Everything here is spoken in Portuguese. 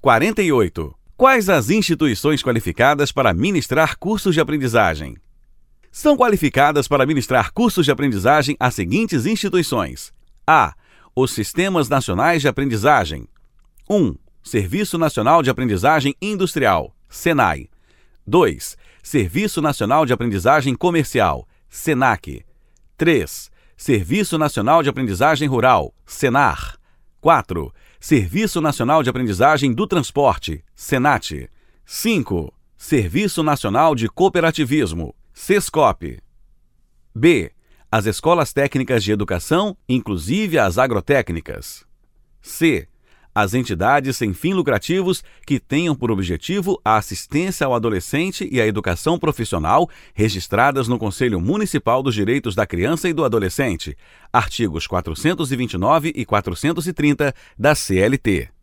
48. Quais as instituições qualificadas para ministrar cursos de aprendizagem? São qualificadas para ministrar cursos de aprendizagem as seguintes instituições: A. Os Sistemas Nacionais de Aprendizagem. 1. Serviço Nacional de Aprendizagem Industrial, SENAI. 2. Serviço Nacional de Aprendizagem Comercial, SENAC. 3. Serviço Nacional de Aprendizagem Rural, SENAR. 4. Serviço Nacional de Aprendizagem do Transporte, SENAT. 5. Serviço Nacional de Cooperativismo, SESCOP. B. As Escolas Técnicas de Educação, inclusive as agrotécnicas. C. As entidades sem fins lucrativos que tenham por objetivo a assistência ao adolescente e a educação profissional registradas no Conselho Municipal dos Direitos da Criança e do Adolescente, artigos 429 e 430 da CLT.